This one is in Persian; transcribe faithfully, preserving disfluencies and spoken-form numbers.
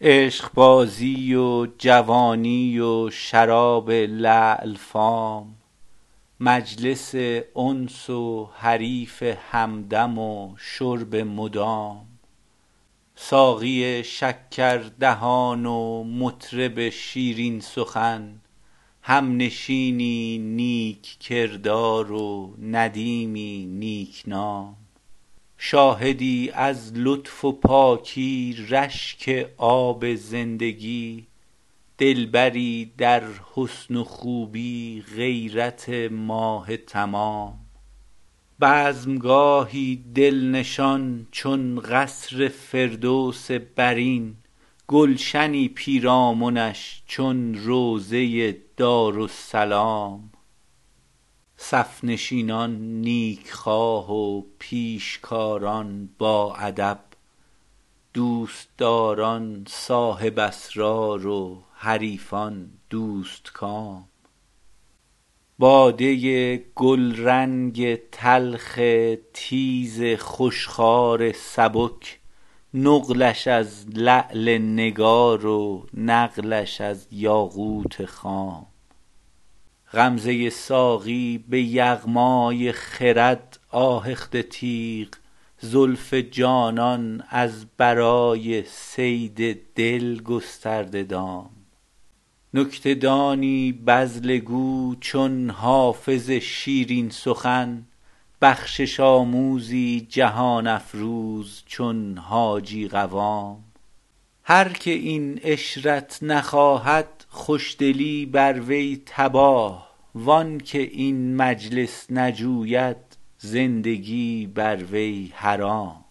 عشق بازی و جوانی و شراب لعل فام، مجلس انس و حریف همدم و شرب مدام، ساقی شکردهان و مطرب شیرین سخن، همنشینی نیک کردار و ندیمی نیک نام، شاهدی از لطف و پاکی رشک آب زندگی، دلبری در حسن و خوبی غیرت ماه تمام، بزمگاهی دل نشان چون قصر فردوس برین، گلشنی پیرامنش چون روضه دارالسلام، صف نشینان نیکخواه و پیشکاران باادب، دوستداران صاحب اسرار و حریفان دوستکام، باده گلرنگ تلخ تیز خوشخوار سبک، نقلش از لعل نگار و نقلش از یاقوت خام، غمزه ساقی به یغمای خرد آهخته تیغ، زلف جانان از برای صید دل گسترده دام، نکته دانی بذله گو چون حافظ شیرین سخن، بخشش آموزی جهان افروز چون حاجی قوام، هر که این عشرت نخواهد خوشدلی بر وی تباه، وان که این مجلس نجوید زندگی بر وی حرام.